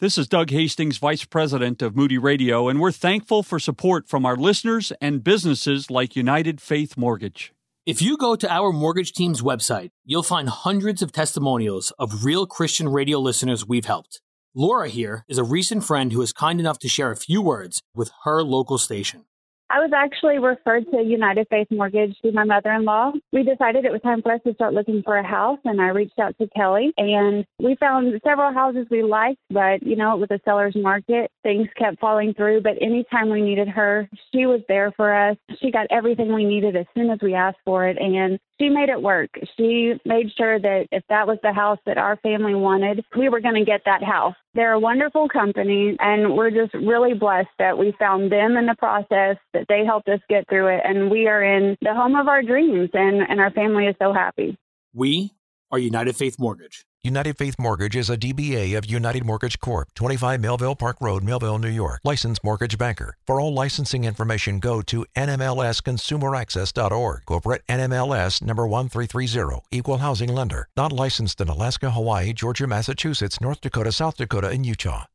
This is Doug Hastings, Vice President of Moody Radio, and we're thankful for support from our listeners and businesses like United Faith Mortgage. If you go to our mortgage team's website, you'll find hundreds of testimonials of real Christian radio listeners we've helped. Laura here is a recent friend who is kind enough to share a few words with her local station. I was actually referred to United Faith Mortgage through my mother-in-law. We decided it was time for us to start looking for a house, and I reached out to Kelly, and we found several houses we liked, but, with the seller's market, things kept falling through. But anytime we needed her, she was there for us. She got everything we needed as soon as we asked for it, and she made it work. She made sure that if that was the house that our family wanted, we were going to get that house. They're a wonderful company, and we're just really blessed that we found them in the process, that they helped us get through it, and we are in the home of our dreams, and our family is so happy. We are United Faith Mortgage. United Faith Mortgage is a DBA of United Mortgage Corp., 25 Melville Park Road, Melville, New York. Licensed mortgage banker. For all licensing information, go to nmlsconsumeraccess.org. Corporate NMLS number 1330. Equal housing lender. Not licensed in Alaska, Hawaii, Georgia, Massachusetts, North Dakota, South Dakota, and Utah.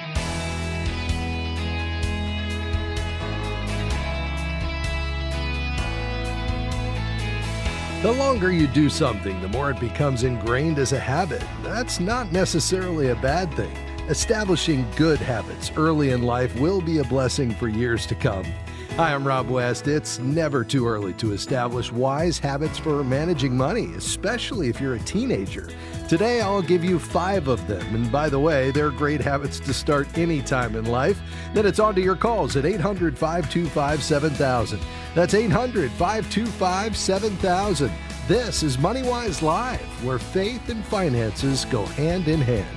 The longer you do something, the more it becomes ingrained as a habit. That's not necessarily a bad thing. Establishing good habits early in life will be a blessing for years to come. Hi, I'm Rob West. It's never too early to establish wise habits for managing money, especially if you're a teenager. Today, I'll give you 5 of them. And by the way, they're great habits to start any time in life. Then it's on to your calls at 800-525-7000. That's 800-525-7000. This is MoneyWise Live, where faith and finances go hand in hand.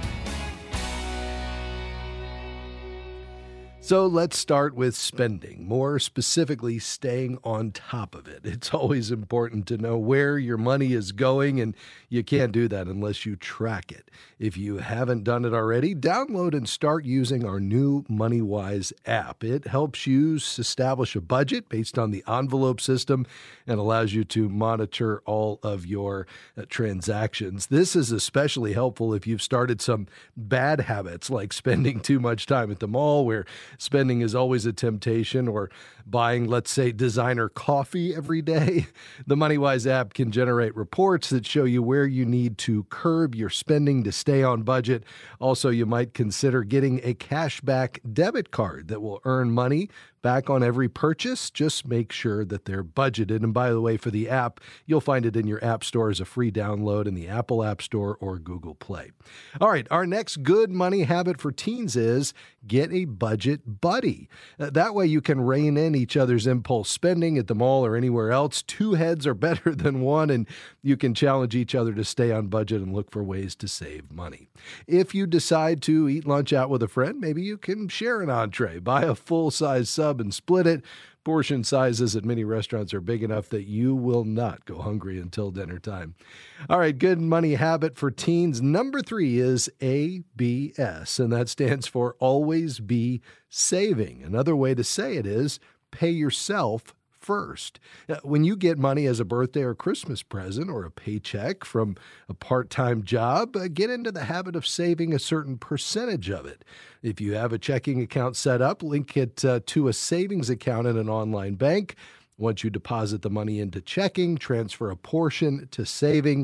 So let's start with spending, more specifically staying on top of it. It's always important to know where your money is going, and you can't do that unless you track it. If you haven't done it already, download and start using our new MoneyWise app. It helps you establish a budget based on the envelope system and allows you to monitor all of your transactions. This is especially helpful if you've started some bad habits like spending too much time at the mall, where spending is always a temptation, or buying, let's say, designer coffee every day. The MoneyWise app can generate reports that show you where you need to curb your spending to stay on budget. Also, you might consider getting a cashback debit card that will earn money back on every purchase. Just make sure that they're budgeted. And by the way, for the app, you'll find it in your app store as a free download in the Apple App Store or Google Play. All right, our next good money habit for teens is get a budget buddy. That way you can rein in each other's impulse spending at the mall or anywhere else. 2 heads are better than one, and you can challenge each other to stay on budget and look for ways to save money. If you decide to eat lunch out with a friend, maybe you can share an entree, buy a full-size sub and split it. Portion sizes at many restaurants are big enough that you will not go hungry until dinner time. All right, good money habit for teens. Number 3 is ABS, and that stands for Always Be Saving. Another way to say it is pay yourself first. When you get money as a birthday or Christmas present or a paycheck from a part-time job, get into the habit of saving a certain percentage of it. If you have a checking account set up, link it to a savings account in an online bank. Once you deposit the money into checking, transfer a portion to savings.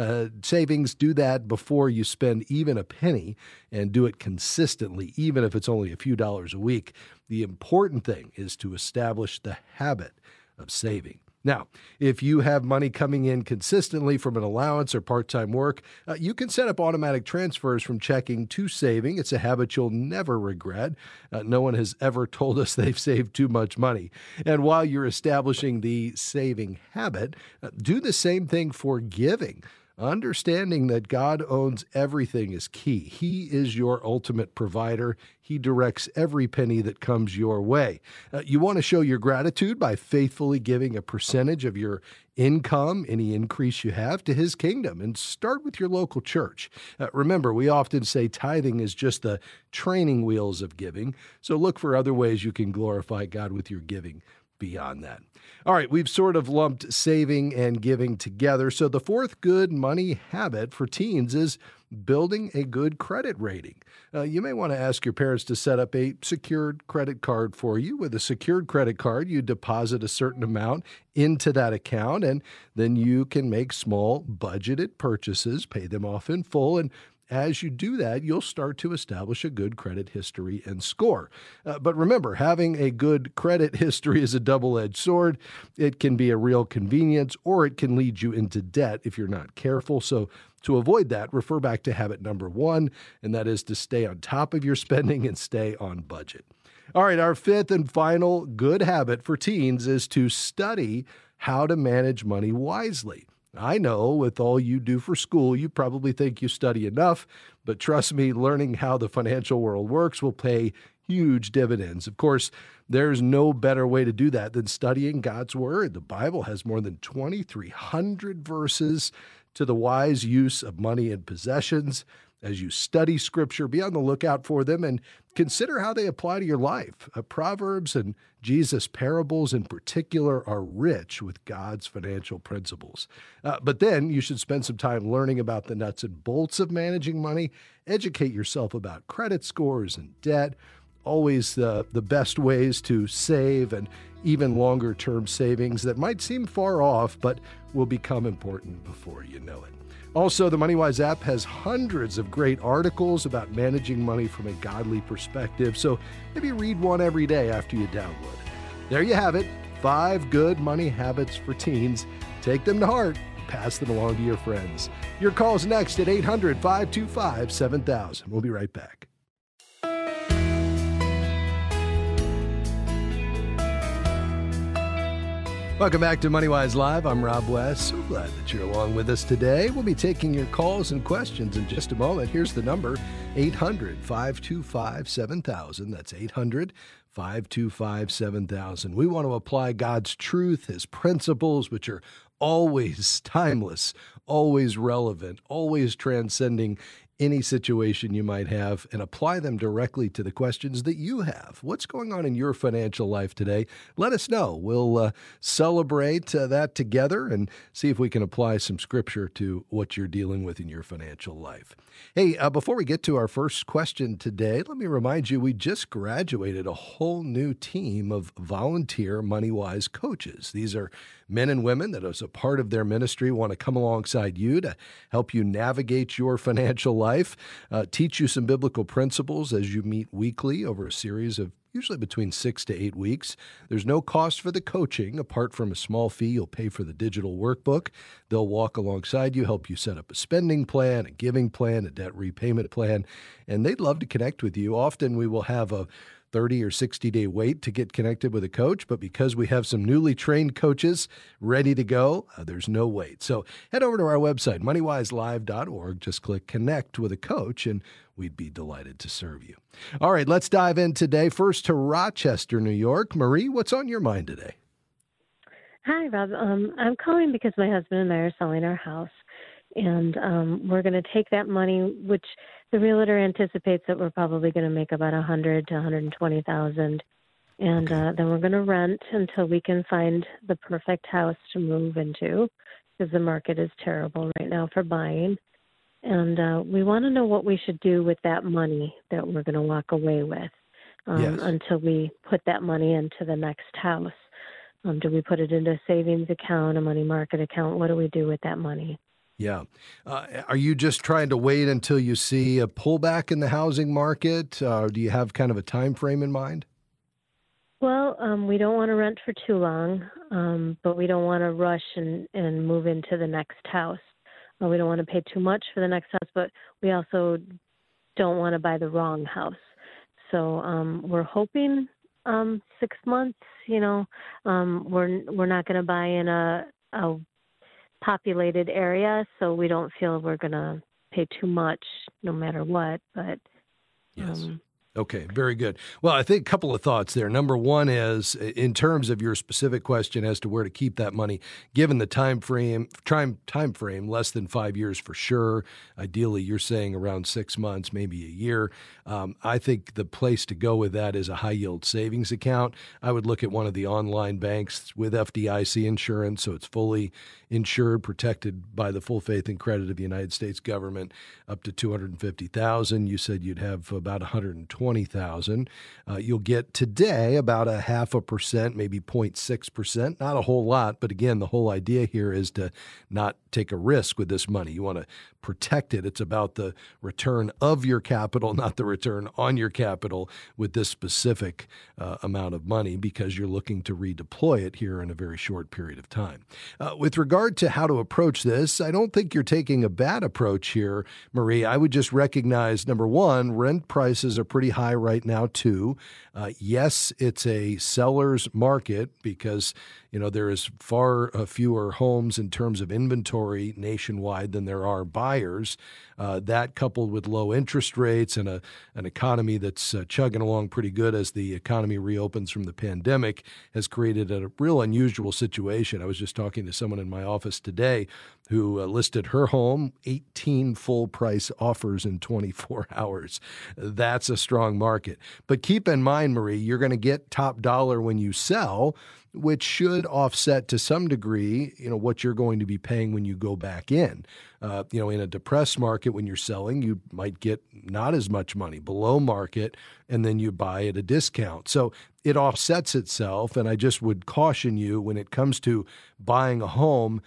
Do that before you spend even a penny, and do it consistently, even if it's only a few dollars a week. The important thing is to establish the habit of saving. Now, if you have money coming in consistently from an allowance or part-time work, you can set up automatic transfers from checking to saving. It's a habit you'll never regret. No one has ever told us they've saved too much money. And while you're establishing the saving habit, do the same thing for giving. Understanding that God owns everything is key. He is your ultimate provider. He directs every penny that comes your way. You want to show your gratitude by faithfully giving a percentage of your income, any increase you have, to His kingdom, and start with your local church. Remember, we often say tithing is just the training wheels of giving, so look for other ways you can glorify God with your giving beyond that. All right, we've sort of lumped saving and giving together. So the fourth good money habit for teens is building a good credit rating. You may want to ask your parents to set up a secured credit card for you. With a secured credit card, you deposit a certain amount into that account, and then you can make small budgeted purchases, pay them off in full, and as you do that, you'll start to establish a good credit history and score. But remember, having a good credit history is a double-edged sword. It can be a real convenience, or it can lead you into debt if you're not careful. So to avoid that, refer back to habit number 1, and that is to stay on top of your spending and stay on budget. All right, our fifth and final good habit for teens is to study how to manage money wisely. I know with all you do for school, you probably think you study enough, but trust me, learning how the financial world works will pay huge dividends. Of course, there's no better way to do that than studying God's Word. The Bible has more than 2,300 verses to the wise use of money and possessions. As you study Scripture, be on the lookout for them and consider how they apply to your life. Proverbs and Jesus' parables in particular are rich with God's financial principles. But then you should spend some time learning about the nuts and bolts of managing money. Educate yourself about credit scores and debt, always the best ways to save, and even longer-term savings that might seem far off but will become important before you know it. Also, the MoneyWise app has hundreds of great articles about managing money from a godly perspective, so maybe read one every day after you download it. There you have it, 5 good money habits for teens. Take them to heart, pass them along to your friends. Your call's next at 800-525-7000. We'll be right back. Welcome back to MoneyWise Live. I'm Rob West. So glad that you're along with us today. We'll be taking your calls and questions in just a moment. Here's the number, 800-525-7000. That's 800-525-7000. We want to apply God's truth, His principles, which are always timeless, always relevant, always transcending any situation you might have, and apply them directly to the questions that you have. What's going on in your financial life today? Let us know. We'll celebrate that together and see if we can apply some scripture to what you're dealing with in your financial life. Hey, before we get to our first question today, let me remind you we just graduated a whole new team of volunteer MoneyWise coaches. These are men and women that, as a part of their ministry, want to come alongside you to help you navigate your financial life, teach you some biblical principles as you meet weekly over a series of usually between 6 to 8 weeks. There's no cost for the coaching. Apart from a small fee, you'll pay for the digital workbook. They'll walk alongside you, help you set up a spending plan, a giving plan, a debt repayment plan, and they'd love to connect with you. Often we will have a 30 or 60-day wait to get connected with a coach, but because we have some newly trained coaches ready to go, there's no wait. So head over to our website, moneywiselive.org. Just click Connect with a Coach, and we'd be delighted to serve you. All right, let's dive in today. First to Rochester, New York. Marie, what's on your mind today? Hi, Rob. I'm calling because my husband and I are selling our house, and we're going to take that money, which the realtor anticipates that we're probably going to make about $100,000 to $120,000, and then we're going to rent until we can find the perfect house to move into, because the market is terrible right now for buying. And we want to know what we should do with that money that we're going to walk away with until we put that money into the next house. Do we put it into a savings account, a money market account? What do we do with that money? Yeah. Are you just trying to wait until you see a pullback in the housing market? Do you have kind of a time frame in mind? Well, we don't want to rent for too long, but we don't want to rush and move into the next house. We don't want to pay too much for the next house, but we also don't want to buy the wrong house. So we're hoping 6 months. We're not going to buy in a populated area, so we don't feel we're going to pay too much no matter what. But yes. Okay, very good. Well, I think a couple of thoughts there. Number one is, in terms of your specific question as to where to keep that money, given the time frame, less than 5 years for sure. Ideally, you're saying around 6 months, maybe a year. I think the place to go with that is a high-yield savings account. I would look at one of the online banks with FDIC insurance, so it's fully insured, protected by the full faith and credit of the United States government, up to $250,000. You said you'd have about $120,000. You'll get today about 0.5%, maybe 0.6%. Not a whole lot, but again, the whole idea here is to not take a risk with this money. You want to protect it. It's about the return of your capital, not the return on your capital with this specific amount of money, because you're looking to redeploy it here in a very short period of time. With regard to how to approach this, I don't think you're taking a bad approach here, Marie. I would just recognize, number one, rent prices are pretty high right now, too. Yes, it's a seller's market because, there is far fewer homes in terms of inventory nationwide than there are buyers. That, coupled with low interest rates and an economy that's chugging along pretty good as the economy reopens from the pandemic, has created a real unusual situation. I was just talking to someone in my office today who listed her home, 18 full price offers in 24 hours. That's a strong market. But keep in mind, Marie, you're going to get top dollar when you sell, which should offset to some degree, what you're going to be paying when you go back in. In a depressed market, when you're selling, you might get not as much money below market, and then you buy at a discount. So it offsets itself. And I just would caution you when it comes to buying a home,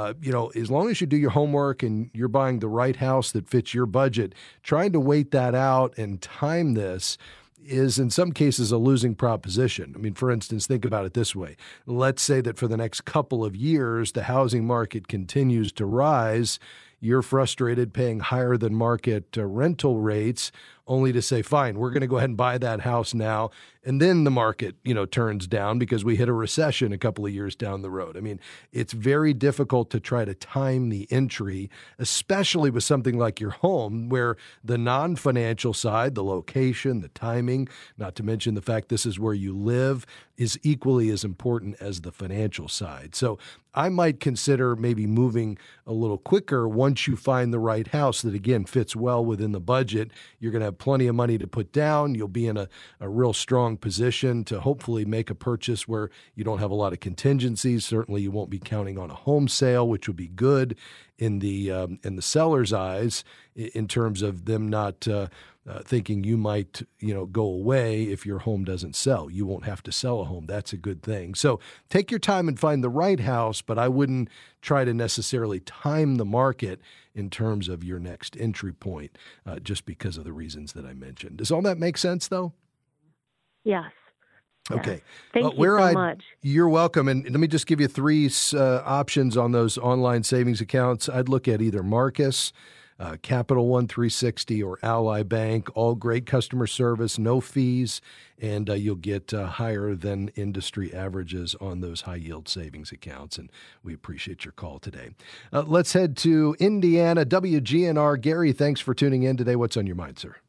as long as you do your homework and you're buying the right house that fits your budget, trying to wait that out and time this is in some cases a losing proposition. I mean, for instance, think about it this way. Let's say that for the next couple of years, the housing market continues to rise. You're frustrated paying higher than market rental rates, only to say, fine, we're going to go ahead and buy that house now. And then the market, turns down because we hit a recession a couple of years down the road. I mean, it's very difficult to try to time the entry, especially with something like your home, where the non-financial side, the location, the timing, not to mention the fact this is where you live, is equally as important as the financial side. So I might consider maybe moving a little quicker once you find the right house that, again, fits well within the budget. You're going to have plenty of money to put down. You'll be in a real strong position to hopefully make a purchase where you don't have a lot of contingencies. Certainly you won't be counting on a home sale, which would be good in the seller's eyes in terms of them not thinking you might, go away if your home doesn't sell. You won't have to sell a home. That's a good thing. So take your time and find the right house, but I wouldn't try to necessarily time the market in terms of your next entry point, just because of the reasons that I mentioned. Does all that make sense, though? Yes. Okay. Thank you so much. You're welcome. And let me just give you three options on those online savings accounts. I'd look at either Marcus, Capital One 360, or Ally Bank. All great customer service, no fees, and you'll get higher than industry averages on those high-yield savings accounts. And we appreciate your call today. Let's head to Indiana, WGNR. Gary, thanks for tuning in today. What's on your mind, sir?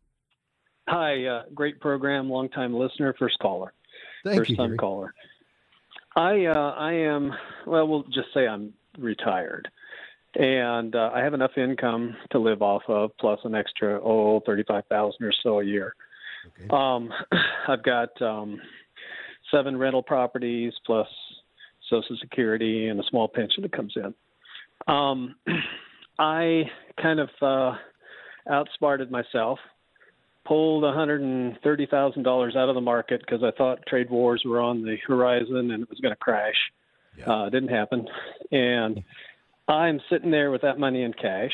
Hi, great program, longtime listener, first caller. Thank you, First-time Gary. caller. I am, we'll just say I'm retired. And I have enough income to live off of, plus an extra, $35,000 or so a year. Okay. I've got 7 rental properties, plus Social Security and a small pension that comes in. I kind of outsmarted myself, pulled $130,000 out of the market because I thought trade wars were on the horizon and it was going to crash. Yeah. It didn't happen. And I'm sitting there with that money in cash.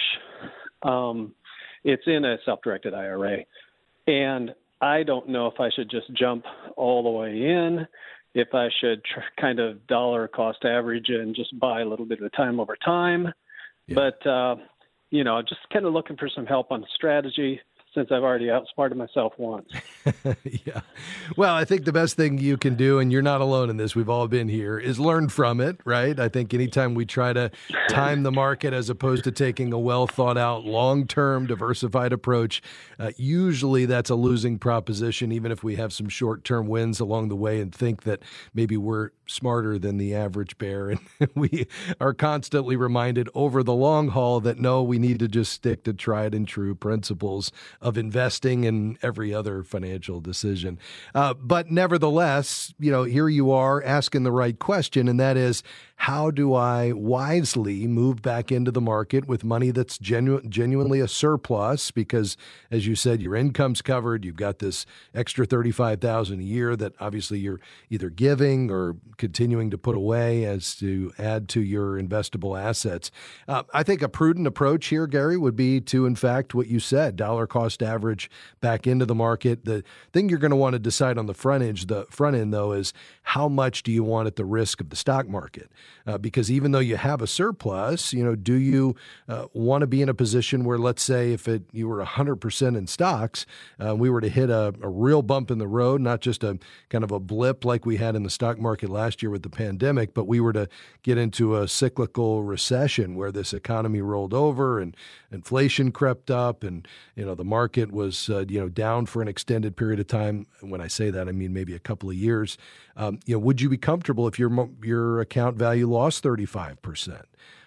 It's in a self-directed IRA. And I don't know if I should just jump all the way in, if I should kind of dollar cost average and just buy a little bit at a time over time. Yeah. But, just kind of looking for some help on the strategy. since I've already outsmarted myself once. Yeah. Well, I think the best thing you can do, and you're not alone in this, we've all been here, is learn from it, right? I think anytime we try to time the market as opposed to taking a well thought out, long-term diversified approach, usually that's a losing proposition, even if we have some short-term wins along the way and think that maybe we're smarter than the average bear. And we are constantly reminded over the long haul that no, we need to just stick to tried and true principles of investing and every other financial decision. But nevertheless, here you are asking the right question, and that is, how do I wisely move back into the market with money that's genuinely a surplus? Because, as you said, your income's covered. You've got this extra $35,000 a year that obviously you're either giving or continuing to put away as to add to your investable assets. I think a prudent approach here, Gary, would be to, in fact, what you said, dollar cost average back into the market. The thing you're going to want to decide on the front end, though, is how much do you want at the risk of the stock market? Because even though you have a surplus, do you want to be in a position where, let's say, if you were 100% in stocks, we were to hit a real bump in the road, not just a kind of a blip like we had in the stock market last year with the pandemic, but we were to get into a cyclical recession where this economy rolled over and inflation crept up and, the market was, down for an extended period of time. When I say that, I mean maybe a couple of years. Would you be comfortable if your account value lost 35%?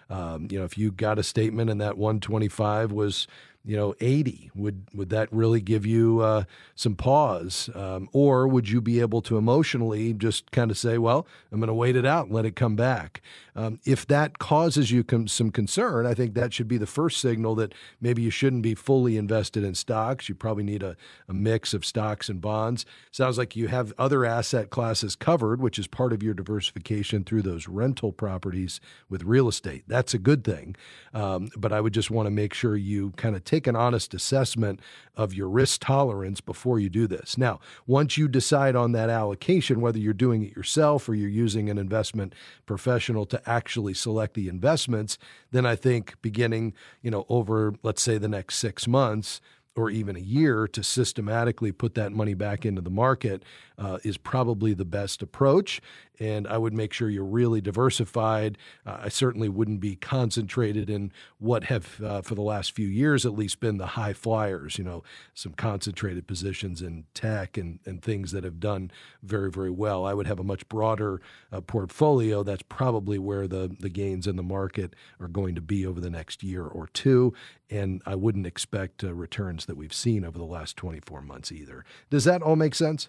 If you got a statement and that 125 was 80, would that really give you some pause? Or would you be able to emotionally just kind of say, well, I'm going to wait it out and let it come back? If that causes you some concern, I think that should be the first signal that maybe you shouldn't be fully invested in stocks. You probably need a mix of stocks and bonds. Sounds like you have other asset classes covered, which is part of your diversification through those rental properties with real estate. That's a good thing. But I would just want to make sure you kind of take an honest assessment of your risk tolerance before you do this. Now, once you decide on that allocation, whether you're doing it yourself or you're using an investment professional to actually select the investments, then I think beginning, over, let's say, the next 6 months or even a year to systematically put that money back into the market is probably the best approach. And I would make sure you're really diversified. I certainly wouldn't be concentrated in what have, for the last few years at least, been the high flyers, some concentrated positions in tech and things that have done very, very well. I would have a much broader portfolio. That's probably where the gains in the market are going to be over the next year or two. And I wouldn't expect returns that we've seen over the last 24 months either. Does that all make sense?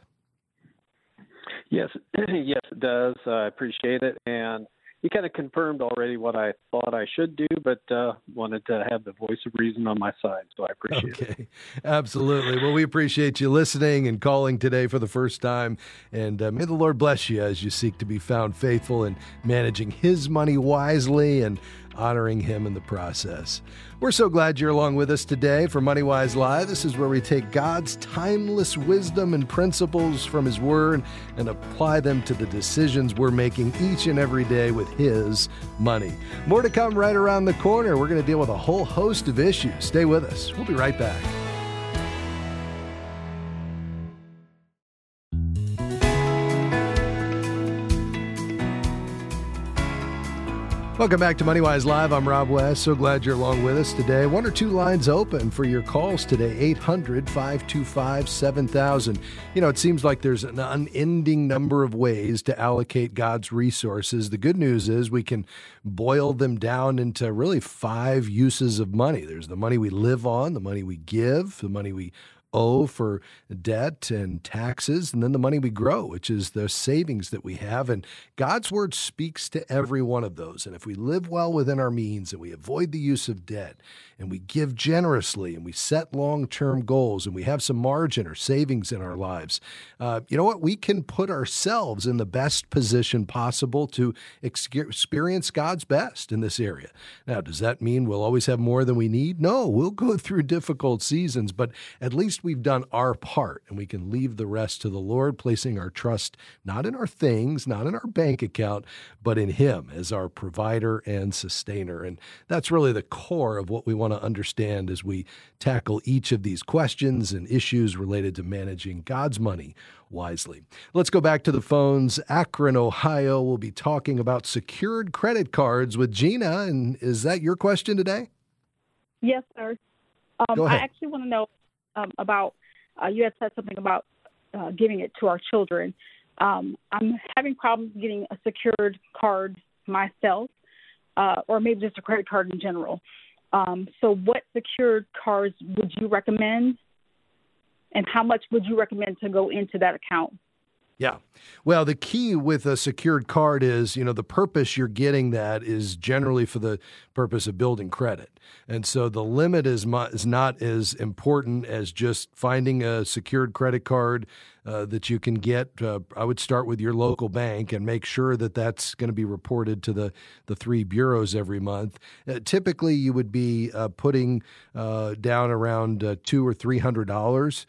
Yes, yes, it does. I appreciate it. And you kind of confirmed already what I thought I should do, but wanted to have the voice of reason on my side. So I appreciate it. Okay, absolutely. Well, we appreciate you listening and calling today for the first time. And may the Lord bless you as you seek to be found faithful in managing His money wisely and honoring Him in the process. We're so glad you're along with us today for MoneyWise Live. This is where we take God's timeless wisdom and principles from His Word and apply them to the decisions we're making each and every day with His money. More to come right around the corner. We're going to deal with a whole host of issues. Stay with us. We'll be right back. Welcome back to MoneyWise Live. I'm Rob West. So glad you're along with us today. 1 or 2 lines open for your calls today, 800-525-7000. It seems like there's an unending number of ways to allocate God's resources. The good news is we can boil them down into really 5 uses of money. There's the money we live on, the money we give, the money we owe for debt and taxes, and then the money we grow, which is the savings that we have. And God's Word speaks to every one of those. And if we live well within our means and we avoid the use of debt and we give generously and we set long-term goals and we have some margin or savings in our lives, you know what? We can put ourselves in the best position possible to experience God's best in this area. Now, does that mean we'll always have more than we need? No, we'll go through difficult seasons, but at least least we've done our part, and we can leave the rest to the Lord, placing our trust not in our things, not in our bank account, but in Him as our provider and sustainer. And that's really the core of what we want to understand as we tackle each of these questions and issues related to managing God's money wisely. Let's go back to the phones. Akron, Ohio, will be talking about secured credit cards with Gina. And is that your question today? Yes, sir. Go ahead. I actually want to know about, you had said something about giving it to our children. I'm having problems getting a secured card myself, or maybe just a credit card in general. So what secured cards would you recommend? And how much would you recommend to go into that account? Yeah. Well, the key with a secured card is, the purpose you're getting that is generally for the purpose of building credit. And so the limit is not as important as just finding a secured credit card that you can get. I would start with your local bank and make sure that that's going to be reported to the three bureaus every month. Typically, you would be putting down around $200 or $300.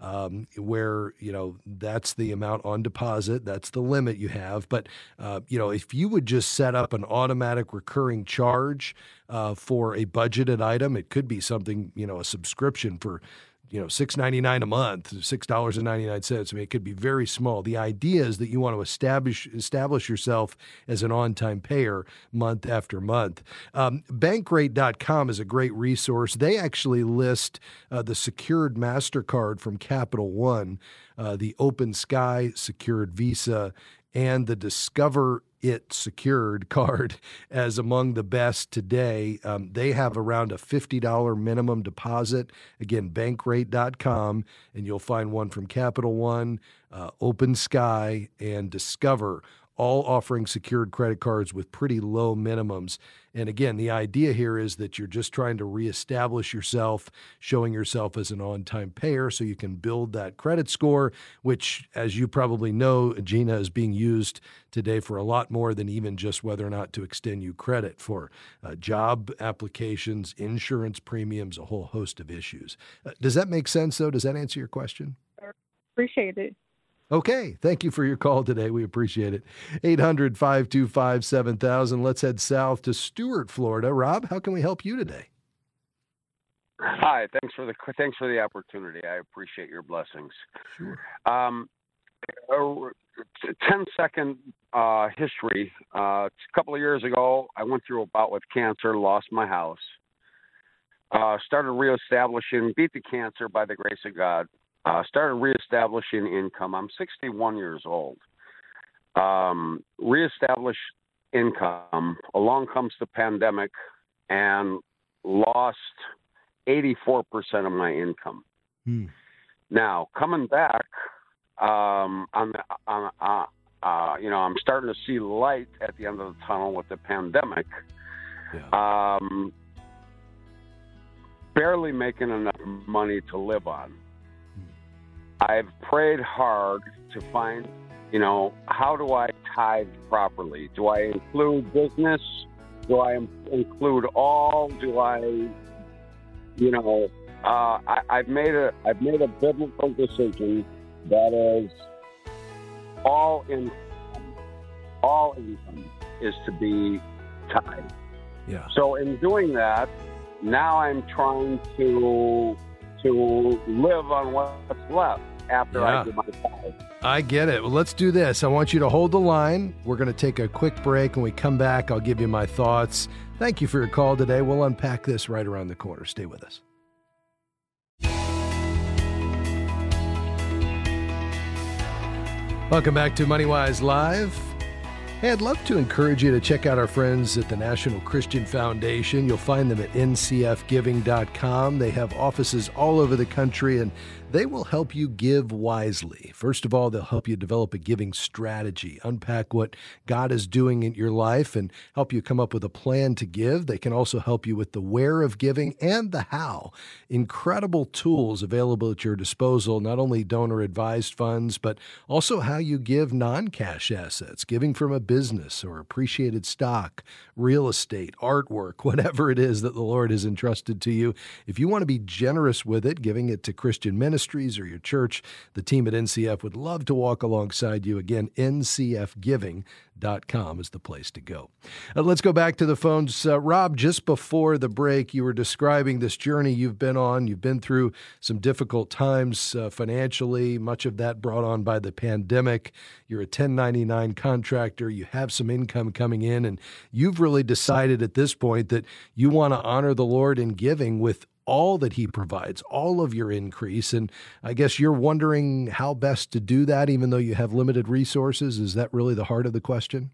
Where, that's the amount on deposit. That's the limit you have. But, if you would just set up an automatic recurring charge for a budgeted item, it could be something, a subscription for, $6.99 a month, $6.99. I mean, it could be very small. The idea is that you want to establish yourself as an on-time payer month after month. Bankrate.com is a great resource. They actually list the secured MasterCard from Capital One, the Open Sky secured Visa, and the Discover It secured card as among the best today. They have around a $50 minimum deposit. Again, bankrate.com, and you'll find one from Capital One, Open Sky, and Discover, all offering secured credit cards with pretty low minimums. And again, the idea here is that you're just trying to reestablish yourself, showing yourself as an on-time payer so you can build that credit score, which, as you probably know, Gina, is being used today for a lot more than even just whether or not to extend you credit for job applications, insurance premiums, a whole host of issues. Does that make sense, though? Does that answer your question? Appreciate it. Okay. Thank you for your call today. We appreciate it. 800-525-7000. Let's head south to Stuart, Florida. Rob, how can we help you today? Hi. Thanks for the opportunity. I appreciate your blessings. Sure. 10-second history. A couple of years ago, I went through a bout with cancer, lost my house, started reestablishing, beat the cancer by the grace of God. Started reestablishing income. I'm 61 years old. Reestablished income. Along comes the pandemic and lost 84% of my income. Now, coming back, I'm starting to see light at the end of the tunnel with the pandemic. Yeah. Barely making enough money to live on. I've prayed hard to find, how do I tithe properly? Do I include business? Do I include all? Do I, I've made a biblical decision that is all income is to be tithe. Yeah. So in doing that, now I'm trying to live on what's left after I do my tithe. I get it. Well, let's do this. I want you to hold the line. We're going to take a quick break. When we come back, I'll give you my thoughts. Thank you for your call today. We'll unpack this right around the corner. Stay with us. Welcome back to MoneyWise Live. Hey, I'd love to encourage you to check out our friends at the National Christian Foundation. You'll find them at ncfgiving.com. They have offices all over the country, and they will help you give wisely. First of all, they'll help you develop a giving strategy, unpack what God is doing in your life, and help you come up with a plan to give. They can also help you with the where of giving and the how. Incredible tools available at your disposal, not only donor-advised funds, but also how you give non-cash assets, giving from a business or appreciated stock, real estate, artwork, whatever it is that the Lord has entrusted to you. If you want to be generous with it, giving it to Christian ministry, ministries or your church, the team at NCF would love to walk alongside you. Again, ncfgiving.com is the place to go. Let's go back to the phones. Rob, just before the break, you were describing this journey you've been on. You've been through some difficult times financially, much of that brought on by the pandemic. You're a 1099 contractor. You have some income coming in, and you've really decided at this point that you want to honor the Lord in giving with all that he provides, all of your increase. And I guess you're wondering how best to do that, even though you have limited resources. Is that really the heart of the question?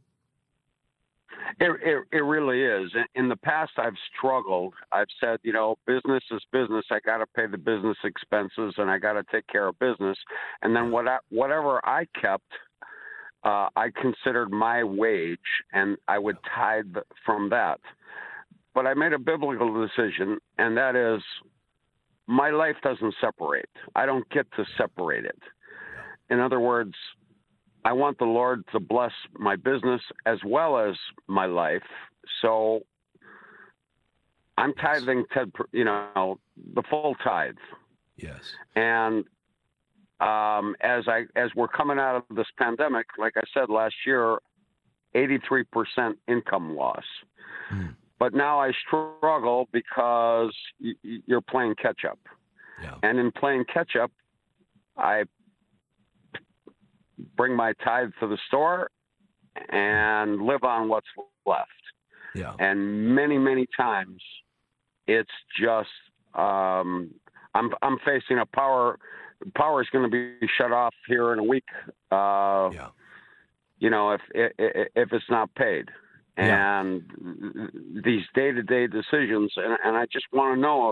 It really is. In the past, I've struggled. I've said, business is business. I got to pay the business expenses, and I got to take care of business. And then whatever I kept, I considered my wage, and I would tithe from that. But I made a biblical decision, and that is my life doesn't separate. I don't get to separate it. In other words, I want the Lord to bless my business as well as my life. So I'm tithing the full tithe. Yes. And as we're coming out of this pandemic, like I said last year, 83% income loss. But now I struggle because you're playing catch up. Yeah. And in playing catch up, I bring my tithe to the store and live on what's left. Yeah. And many, many times it's just I'm facing a power is going to be shut off here in a week. If it's not paid. And these day-to-day decisions, and I just want to know,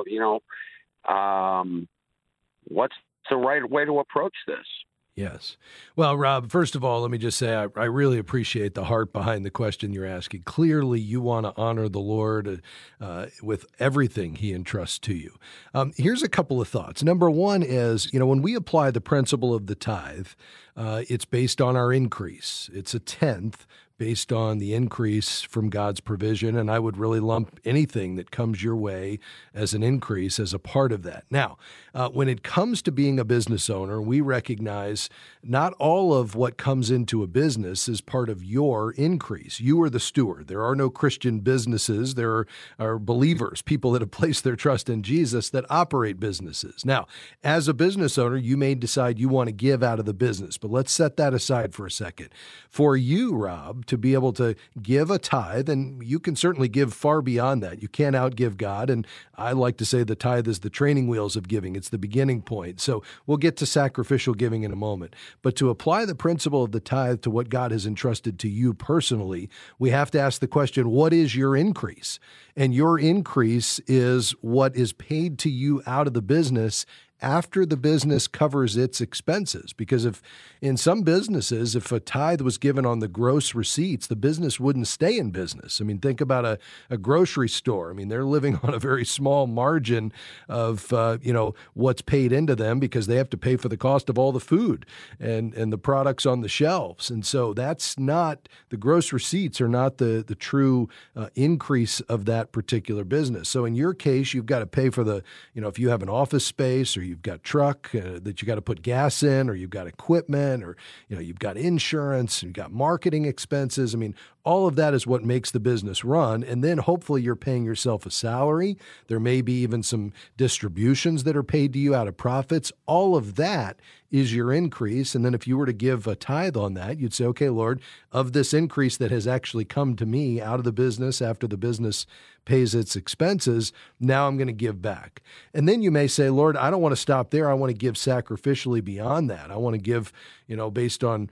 what's the right way to approach this? Yes. Well, Rob, first of all, let me just say I really appreciate the heart behind the question you're asking. Clearly, you want to honor the Lord with everything he entrusts to you. Here's a couple of thoughts. Number one is, when we apply the principle of the tithe, it's based on our increase. It's a tenth based on the increase from God's provision, and I would really lump anything that comes your way as an increase as a part of that. Now, when it comes to being a business owner, we recognize not all of what comes into a business is part of your increase. You are the steward. There are no Christian businesses. There are believers, people that have placed their trust in Jesus that operate businesses. Now, as a business owner, you may decide you want to give out of the business, but let's set that aside for a second. For you, Rob, to be able to give a tithe, and you can certainly give far beyond that. You can't outgive God, and I like to say the tithe is the training wheels of giving. It's the beginning point. So we'll get to sacrificial giving in a moment. But to apply the principle of the tithe to what God has entrusted to you personally, we have to ask the question, what is your increase? And your increase is what is paid to you out of the business after the business covers its expenses. Because if in some businesses, if a tithe was given on the gross receipts, the business wouldn't stay in business. I mean, think about a grocery store. I mean, they're living on a very small margin of, what's paid into them because they have to pay for the cost of all the food and the products on the shelves. And so that's not, the gross receipts are not the true increase of that particular business. So in your case, you've got to pay for the, if you have an office space or you've got truck that you got to put gas in, or you've got equipment, or you've got insurance, you've got marketing expenses. I mean, all of that is what makes the business run. And then hopefully you're paying yourself a salary. There may be even some distributions that are paid to you out of profits. All of that is your increase. And then if you were to give a tithe on that, you'd say, okay, Lord, of this increase that has actually come to me out of the business after the business pays its expenses, now I'm going to give back. And then you may say, Lord, I don't want to stop there. I want to give sacrificially beyond that. I want to give, based on,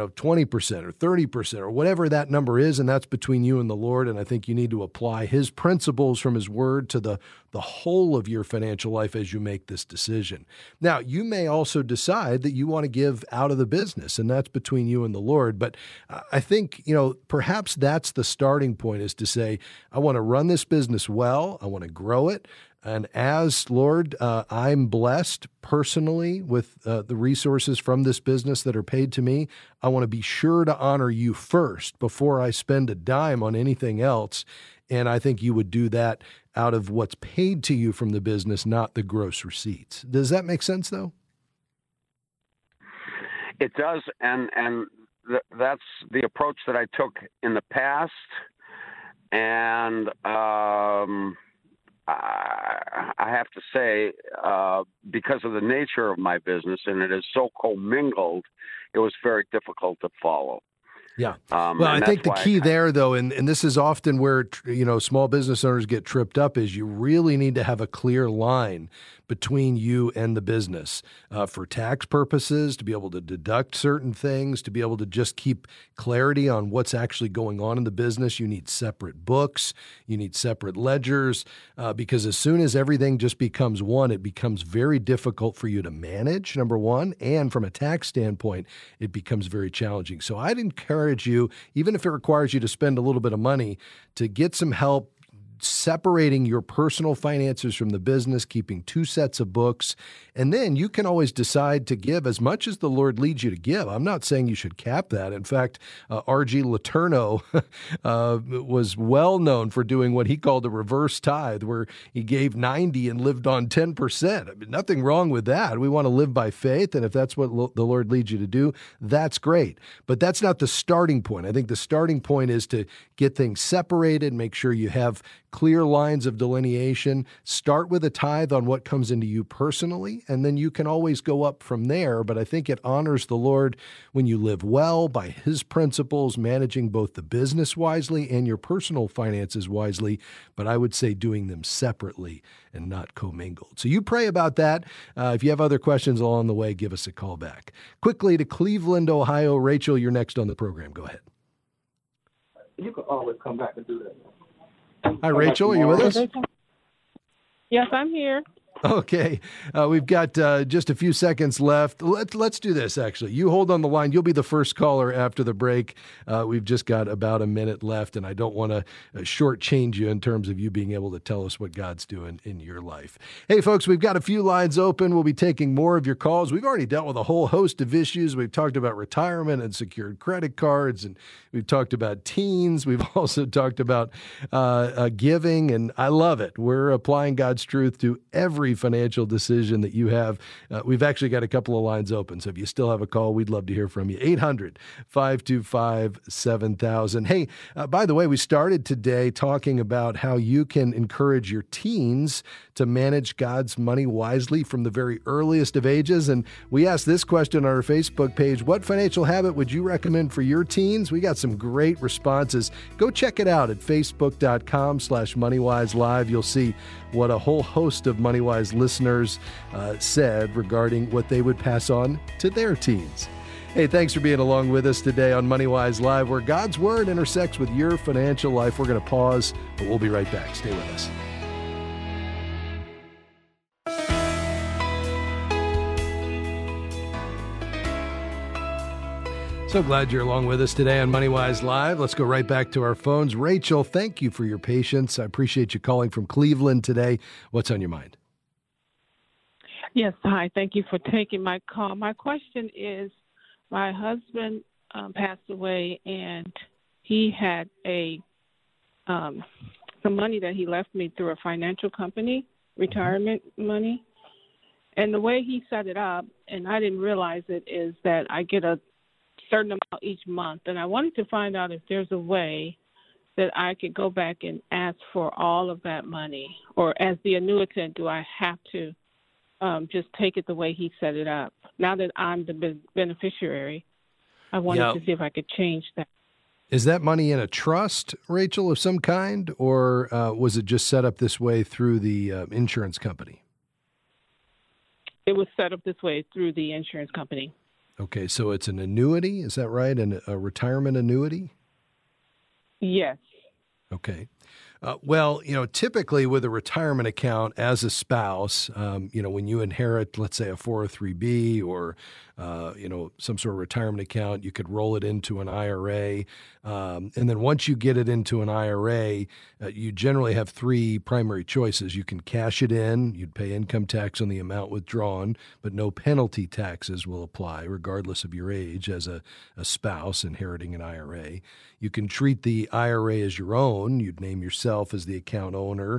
20% or 30% or whatever that number is. And that's between you and the Lord. And I think you need to apply his principles from his word to the whole of your financial life as you make this decision. Now, you may also decide that you want to give out of the business, and that's between you and the Lord. But I think, perhaps that's the starting point, is to say, I want to run this business well. I want to grow it. And as Lord, I'm blessed personally with the resources from this business that are paid to me. I want to be sure to honor you first before I spend a dime on anything else. And I think you would do that out of what's paid to you from the business, not the gross receipts. Does that make sense, though? It does, and that's the approach that I took in the past, and I have to say, because of the nature of my business, and it is so commingled, it was very difficult to follow. Yeah. Well, I think the key there, though, and this is often where, small business owners get tripped up, is you really need to have a clear line between you and the business for tax purposes, to be able to deduct certain things, to be able to just keep clarity on what's actually going on in the business. You need separate books. You need separate ledgers because as soon as everything just becomes one, it becomes very difficult for you to manage, number one. And from a tax standpoint, it becomes very challenging. So I'd encourage you, even if it requires you to spend a little bit of money, to get some help separating your personal finances from the business, keeping two sets of books, and then you can always decide to give as much as the Lord leads you to give. I'm not saying you should cap that. In fact, R.G. Letourneau was well known for doing what he called a reverse tithe, where he gave 90 and lived on 10%. I mean, nothing wrong with that. We want to live by faith, and if that's what the Lord leads you to do, that's great. But that's not the starting point. I think the starting point is to get things separated, make sure you have clear lines of delineation. Start with a tithe on what comes into you personally, and then you can always go up from there. But I think it honors the Lord when you live well by His principles, managing both the business wisely and your personal finances wisely. But I would say doing them separately and not commingled. So you pray about that. If you have other questions along the way, give us a call back. Quickly to Cleveland, Ohio. Rachel, you're next on the program. Go ahead. You can always come back and do that. Hi, Rachel. Are you with us? Yes, I'm here. Okay. We've got just a few seconds left. Let's do this, actually. You hold on the line. You'll be the first caller after the break. We've just got about a minute left, and I don't want to shortchange you in terms of you being able to tell us what God's doing in your life. Hey, folks, we've got a few lines open. We'll be taking more of your calls. We've already dealt with a whole host of issues. We've talked about retirement and secured credit cards, and we've talked about teens. We've also talked about giving, and I love it. We're applying God's truth to every financial decision that you have. We've actually got a couple of lines open, so if you still have a call, we'd love to hear from you. 800-525-7000. Hey, by the way, we started today talking about how you can encourage your teens to manage God's money wisely from the very earliest of ages, and we asked this question on our Facebook page: what financial habit would you recommend for your teens? We got some great responses. Go check it out at facebook.com/MoneyWiseLive. You'll see what a whole host of MoneyWise listeners said regarding what they would pass on to their teens. Hey, thanks for being along with us today on MoneyWise Live, where God's Word intersects with your financial life. We're going to pause, but we'll be right back. Stay with us. So glad you're along with us today on MoneyWise Live. Let's go right back to our phones. Rachel, thank you for your patience. I appreciate you calling from Cleveland today. What's on your mind? Yes, hi. Thank you for taking my call. My question is, my husband passed away, and he had some money that he left me through a financial company, retirement money. And the way he set it up, and I didn't realize it, is that I get a certain amount each month. And I wanted to find out if there's a way that I could go back and ask for all of that money, or as the annuitant, do I have to just take it the way he set it up? Now that I'm the beneficiary, I wanted to see if I could change that. Is that money in a trust, Rachel, of some kind, or was it just set up this way through the insurance company? It was set up this way through the insurance company. Okay, so it's an annuity, is that right? A retirement annuity? Yes. Okay. Well, typically with a retirement account as a spouse, when you inherit, let's say, a 403B or, some sort of retirement account, you could roll it into an IRA. And then once you get it into an IRA, you generally have three primary choices. You can cash it in. You'd pay income tax on the amount withdrawn, but no penalty taxes will apply regardless of your age as a spouse inheriting an IRA. You can treat the IRA as your own. You'd name yourself as the account owner,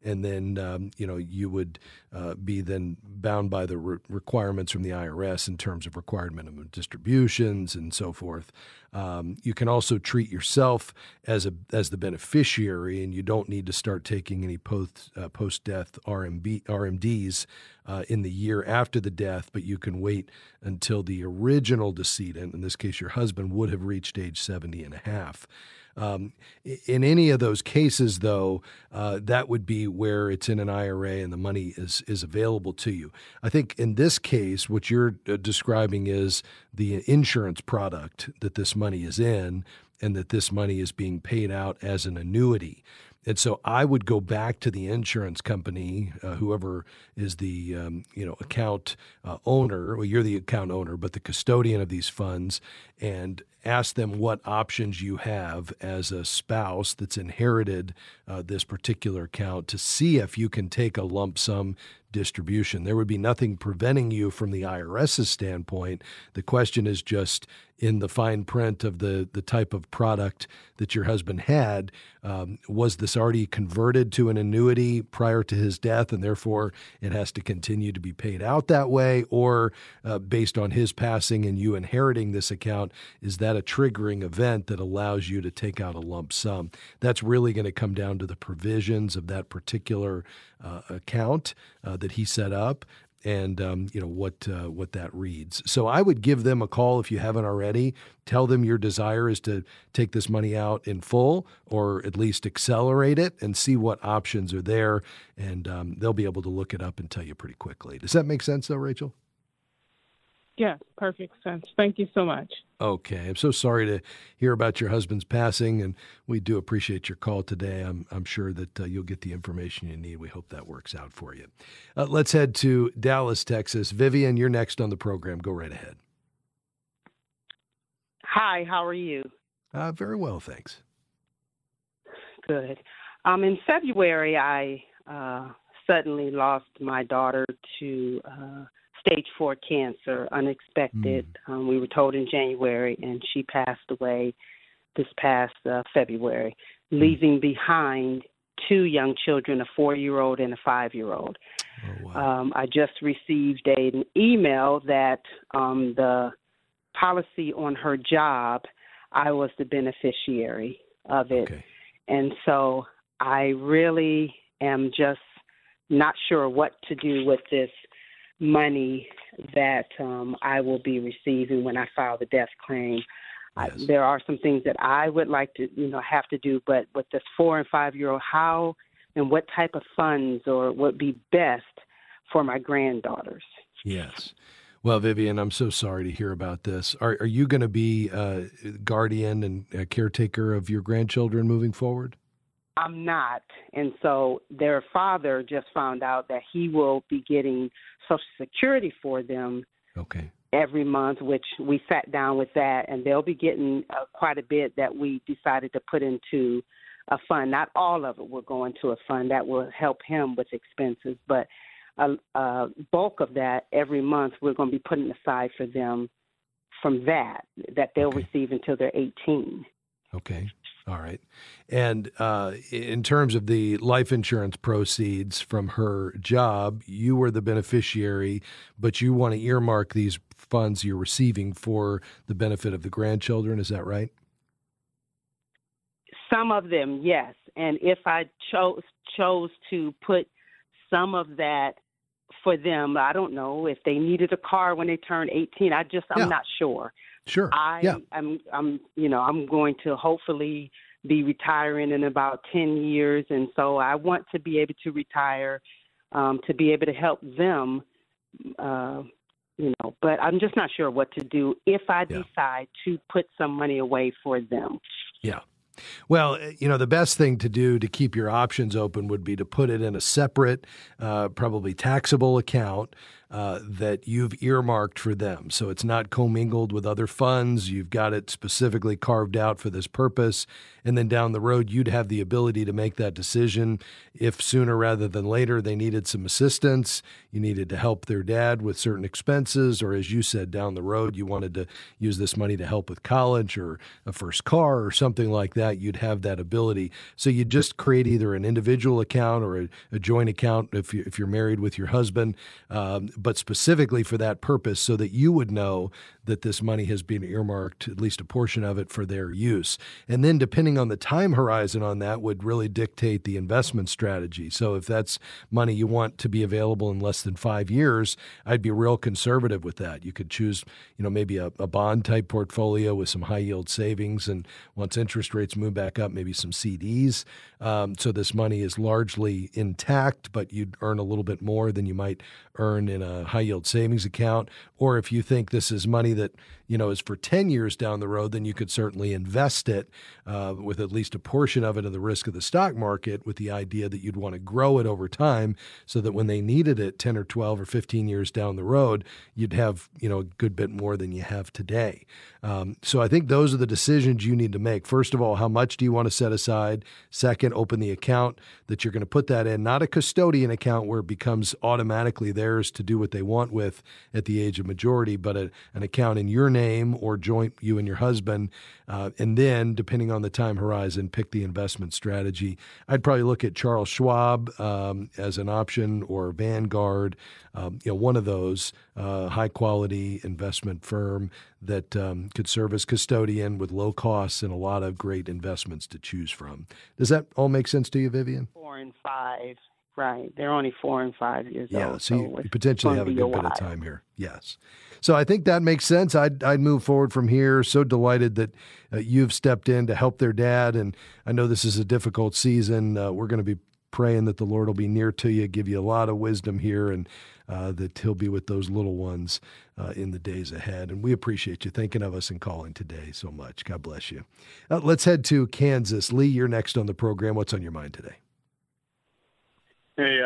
and then you would be then bound by the requirements from the IRS in terms of required minimum distributions and so forth. You can also treat yourself as the beneficiary, and you don't need to start taking any post-death RMDs in the year after the death, but you can wait until the original decedent, in this case your husband, would have reached age 70 and a half. In any of those cases, though, that would be where it's in an IRA and the money is available to you. I think in this case, what you're describing is the insurance product that this money is in, and that this money is being paid out as an annuity. And so I would go back to the insurance company, whoever is the account owner. Well, you're the account owner, but the custodian of these funds, and ask them what options you have as a spouse that's inherited this particular account to see if you can take a lump sum distribution. There would be nothing preventing you from the IRS's standpoint. The question is just in the fine print of the type of product that your husband had. Was this already converted to an annuity prior to his death, and therefore it has to continue to be paid out that way? Or based on his passing and you inheriting this account, is that a triggering event that allows you to take out a lump sum? That's really going to come down to the provisions of that particular account that he set up, and what that reads. So I would give them a call if you haven't already. Tell them your desire is to take this money out in full, or at least accelerate it, and see what options are there. And they'll be able to look it up and tell you pretty quickly. Does that make sense, though, Rachel? Yes, perfect sense. Thank you so much. Okay. I'm so sorry to hear about your husband's passing, and we do appreciate your call today. I'm sure that you'll get the information you need. We hope that works out for you. Let's head to Dallas, Texas. Vivian, you're next on the program. Go right ahead. Hi, how are you? Very well, thanks. Good. In February, I suddenly lost my daughter to stage 4 cancer, unexpected. We were told in January, and she passed away this past February, leaving behind 2 young children, a 4-year-old and a 5-year-old. Oh, wow. I just received an email that the policy on her job, I was the beneficiary of it. Okay. And so I really am just not sure what to do with this money that I will be receiving when I file the death claim. Yes. There are some things that I would like to, have to do, but with this 4 and 5-year-old, how and what type of funds or would be best for my granddaughters? Yes. Well, Vivian, I'm so sorry to hear about this. Are you going to be guardian and caretaker of your grandchildren moving forward? I'm not. And so their father just found out that he will be getting Social Security for them every month, which we sat down with that, and they'll be getting quite a bit that we decided to put into a fund. Not all of it will go into a fund that will help him with expenses, but a bulk of that every month we're going to be putting aside for them from that they'll receive until they're 18. Okay. All right. And in terms of the life insurance proceeds from her job, you were the beneficiary, but you want to earmark these funds you're receiving for the benefit of the grandchildren. Is that right? Some of them, yes. And if I chose to put some of that for them, I don't know if they needed a car when they turned 18. I'm not sure. Sure. I'm going to hopefully be retiring in about 10 years. And so I want to be able to retire, to be able to help them, but I'm just not sure what to do if I decide to put some money away for them. Yeah. Well, the best thing to do to keep your options open would be to put it in a separate, probably taxable account that you've earmarked for them. So it's not commingled with other funds. You've got it specifically carved out for this purpose. And then down the road, you'd have the ability to make that decision if sooner rather than later they needed some assistance, you needed to help their dad with certain expenses, or as you said, down the road, you wanted to use this money to help with college or a first car or something like that. You'd have that ability. So you just create either an individual account or a joint account if you're married with your husband, but specifically for that purpose so that you would know that this money has been earmarked, at least a portion of it, for their use. And then depending on the time horizon on that would really dictate the investment strategy. So if that's money you want to be available in less than 5 years, I'd be real conservative with that. You could choose, maybe a bond type portfolio with some high yield savings. And once interest rates move back up, maybe some CDs. So this money is largely intact, but you'd earn a little bit more than you might earn in a high yield savings account. Or if you think this is money that is for 10 years down the road, then you could certainly invest it with at least a portion of it at the risk of the stock market, with the idea that you'd want to grow it over time so that when they needed it 10 or 12 or 15 years down the road, you'd have a good bit more than you have today. So I think those are the decisions you need to make. First of all, how much do you want to set aside? Second, open the account that you're going to put that in, not a custodian account where it becomes automatically theirs to do what they want with at the age of majority, but an account in your name or joint, you and your husband. And then, depending on the time horizon, pick the investment strategy. I'd probably look at Charles Schwab as an option, or Vanguard, one of those high-quality investment firm that could serve as custodian with low costs and a lot of great investments to choose from. Does that all make sense to you, Vivian? 4 and 5, right. They're only 4 and 5 years old. Yeah, so you potentially have a good bit of time here. Yes. So I think that makes sense. I'd move forward from here. So delighted that you've stepped in to help their dad. And I know this is a difficult season. We're going to be praying that the Lord will be near to you, give you a lot of wisdom here, and that he'll be with those little ones in the days ahead. And we appreciate you thinking of us and calling today so much. God bless you. Let's head to Kansas. Lee, you're next on the program. What's on your mind today? Hey,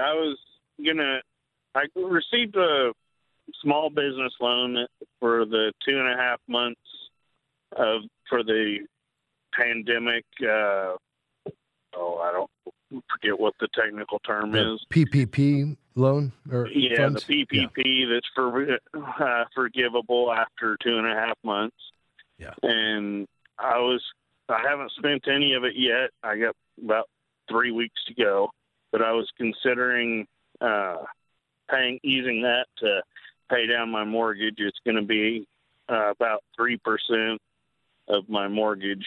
I received a small business loan for the 2.5 months for the pandemic. I don't forget what the technical term is. PPP loan or funds? The PPP that's forgivable after 2.5 months. Yeah. And I haven't spent any of it yet. I got about 3 weeks to go, but I was considering using that to pay down my mortgage. It's going to be about 3% of my mortgage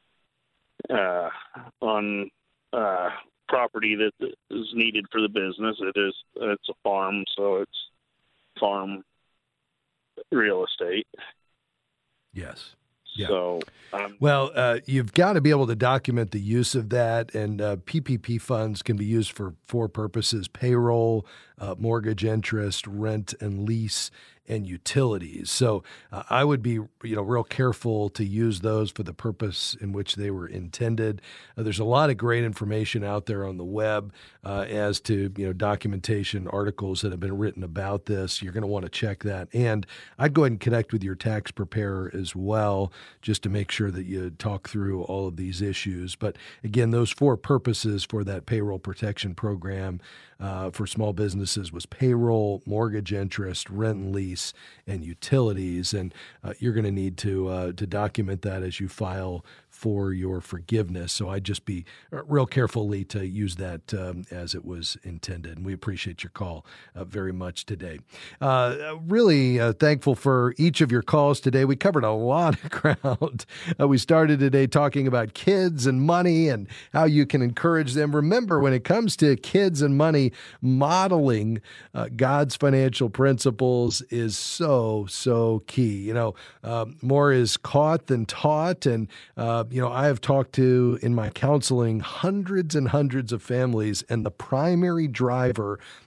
on property that is needed for the business. It's a farm, so it's farm real estate. Yes. Yeah. So, you've got to be able to document the use of that, and PPP funds can be used for 4 purposes: payroll, mortgage interest, rent and lease, and utilities. So I would be, real careful to use those for the purpose in which they were intended. There's a lot of great information out there on the web as to, documentation, articles that have been written about this. You're going to want to check that. And I'd go ahead and connect with your tax preparer as well, just to make sure that you talk through all of these issues. But again, those 4 purposes for that payroll protection program for small businesses was payroll, mortgage interest, rent and lease, and utilities. And you're going to need to document that as you file for your forgiveness. So I'd just be real carefully to use that as it was intended. And we appreciate your call very much today. Really thankful for each of your calls today. We covered a lot of ground. We started today talking about kids and money and how you can encourage them. Remember, when it comes to kids and money, modeling God's financial principles is so key. More is caught than taught. And I have talked to, in my counseling, hundreds and hundreds of families, and the primary driver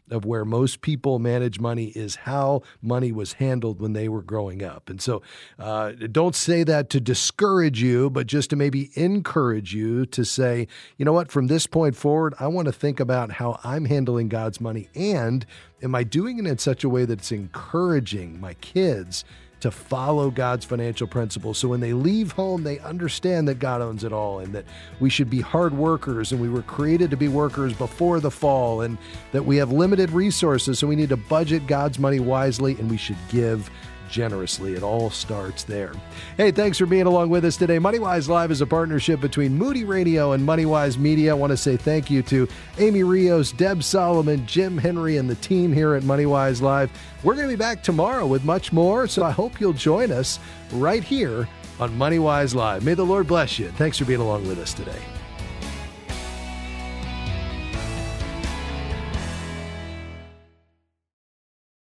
of where most people manage money is how money was handled when they were growing up. And so don't say that to discourage you, but just to maybe encourage you to say, you know what, from this point forward, I want to think about how I'm handling God's money, and am I doing it in such a way that it's encouraging my kids to follow God's financial principles, so when they leave home, they understand that God owns it all, and that we should be hard workers, and we were created to be workers before the fall, and that we have limited resources, so we need to budget God's money wisely, and we should give generously. It all starts there. Hey, thanks for being along with us today. MoneyWise Live is a partnership between Moody Radio and MoneyWise Media. I want to say thank you to Amy Rios, Deb Solomon, Jim Henry, and the team here at MoneyWise Live. We're going to be back tomorrow with much more, so I hope you'll join us right here on MoneyWise Live. May the Lord bless you. Thanks for being along with us today.